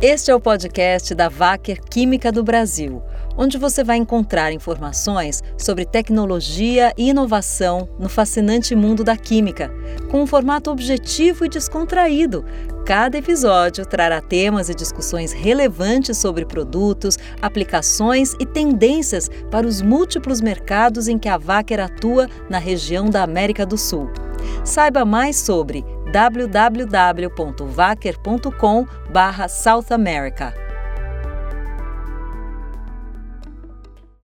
Este é o podcast da Wacker Química do Brasil, onde você vai encontrar informações sobre tecnologia e inovação no fascinante mundo da química, com um formato objetivo e descontraído. Cada episódio trará temas e discussões relevantes sobre produtos, aplicações e tendências para os múltiplos mercados em que a Wacker atua na região da América do Sul. Saiba mais sobre www.wacker.com/South America.